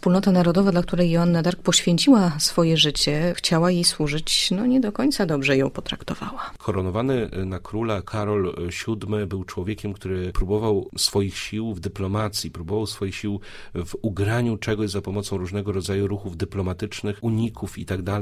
wspólnota narodowa, dla której Joanna d'Arc poświęciła swoje życie, chciała jej służyć, nie do końca dobrze ją potraktowała. Koronowany na króla Karol VII był człowiekiem, który próbował swoich sił w dyplomacji, próbował swoich sił w ugraniu czegoś za pomocą różnego rodzaju ruchów dyplomatycznych, uników itd.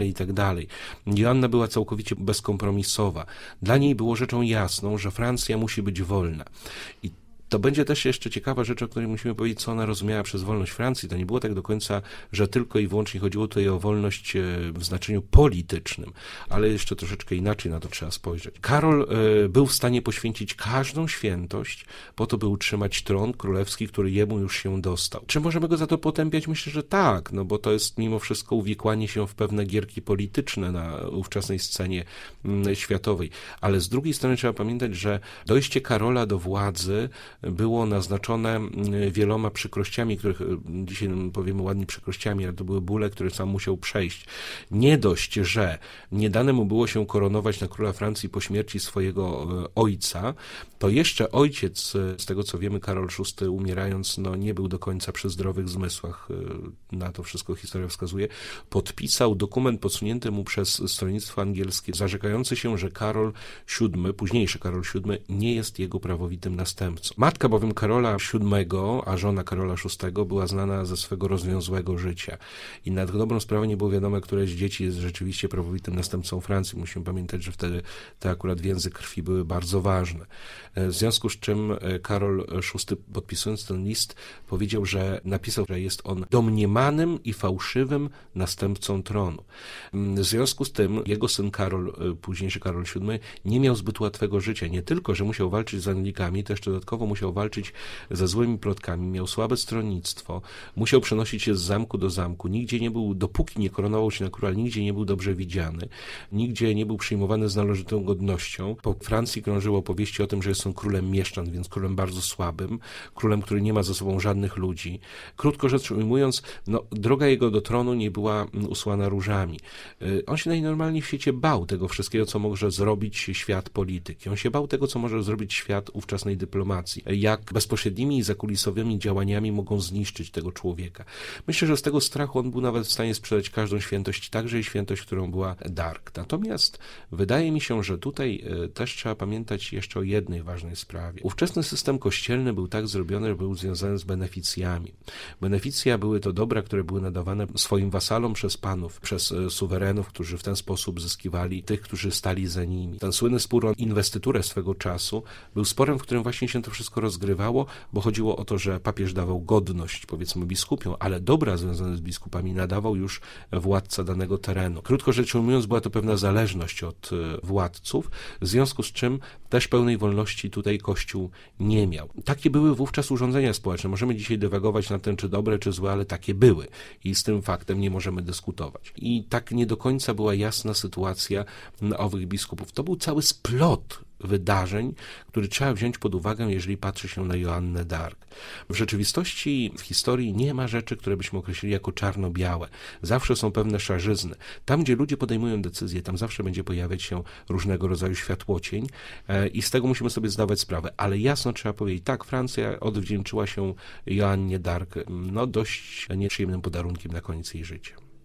Joanna była całkowicie bezkompromisowa. Dla niej było rzeczą jasną, że Francja musi być wolna. I to będzie też jeszcze ciekawa rzecz, o której musimy powiedzieć, co ona rozumiała przez wolność Francji. To nie było tak do końca, że tylko i wyłącznie chodziło tutaj o wolność w znaczeniu politycznym, ale jeszcze troszeczkę inaczej na to trzeba spojrzeć. Karol był w stanie poświęcić każdą świętość po to, by utrzymać tron królewski, który jemu już się dostał. Czy możemy go za to potępiać? Myślę, że tak, bo to jest mimo wszystko uwikłanie się w pewne gierki polityczne na ówczesnej scenie światowej. Ale z drugiej strony trzeba pamiętać, że dojście Karola do władzy było naznaczone wieloma przykrościami, których dzisiaj powiemy ładnie przykrościami, ale to były bóle, które sam musiał przejść. Nie dość, że nie dane mu było się koronować na króla Francji po śmierci swojego ojca, to jeszcze ojciec, z tego co wiemy, Karol VI umierając, nie był do końca przy zdrowych zmysłach, na to wszystko historia wskazuje, podpisał dokument podsunięty mu przez stronnictwo angielskie, zarzekający się, że Karol VII, późniejszy Karol VII, nie jest jego prawowitym następcą. Matka bowiem Karola VII, a żona Karola VI była znana ze swego rozwiązłego życia. I na dobrą sprawę nie było wiadomo, które z dzieci jest rzeczywiście prawowitym następcą Francji. Musimy pamiętać, że wtedy te akurat więzy krwi były bardzo ważne. W związku z czym Karol VI, podpisując ten list, powiedział, że napisał, że jest on domniemanym i fałszywym następcą tronu. W związku z tym jego syn Karol, późniejszy Karol VII, nie miał zbyt łatwego życia. Nie tylko, że musiał walczyć z Anglikami, to jeszcze dodatkowo musiał walczyć ze złymi plotkami, miał słabe stronnictwo, musiał przenosić się z zamku do zamku. Nigdzie nie był, dopóki nie koronował się na króla, nigdzie nie był dobrze widziany, nigdzie nie był przyjmowany z należytą godnością. Po Francji krążyły opowieści o tym, że jest on królem mieszczan, więc królem bardzo słabym, królem, który nie ma ze sobą żadnych ludzi. Krótko rzecz ujmując, droga jego do tronu nie była usłana różami. On się najnormalniej w świecie bał tego wszystkiego, co może zrobić świat polityki. On się bał tego, co może zrobić świat ówczesnej dyplomacji. Jak bezpośrednimi i zakulisowymi działaniami mogą zniszczyć tego człowieka. Myślę, że z tego strachu on był nawet w stanie sprzedać każdą świętość, także i świętość, którą była d'Arc. Natomiast wydaje mi się, że tutaj też trzeba pamiętać jeszcze o jednej ważnej sprawie. Ówczesny system kościelny był tak zrobiony, że był związany z beneficjami. Beneficja były to dobra, które były nadawane swoim wasalom przez panów, przez suwerenów, którzy w ten sposób zyskiwali tych, którzy stali za nimi. Ten słynny spór o inwestyturę swego czasu był sporem, w którym właśnie się to wszystko rozgrywało, bo chodziło o to, że papież dawał godność, powiedzmy, biskupiom, ale dobra związane z biskupami nadawał już władca danego terenu. Krótko rzecz ujmując, była to pewna zależność od władców, w związku z czym też pełnej wolności tutaj Kościół nie miał. Takie były wówczas urządzenia społeczne. Możemy dzisiaj dywagować na tym, czy dobre, czy złe, ale takie były i z tym faktem nie możemy dyskutować. I tak nie do końca była jasna sytuacja owych biskupów. To był cały splot wydarzeń, który trzeba wziąć pod uwagę, jeżeli patrzy się na Joannę d'Arc. W rzeczywistości, w historii nie ma rzeczy, które byśmy określili jako czarno-białe. Zawsze są pewne szarzyzny. Tam, gdzie ludzie podejmują decyzje, tam zawsze będzie pojawiać się różnego rodzaju światłocień i z tego musimy sobie zdawać sprawę. Ale jasno trzeba powiedzieć, tak, Francja odwdzięczyła się Joannie d'Arc dość nieprzyjemnym podarunkiem na koniec jej życia.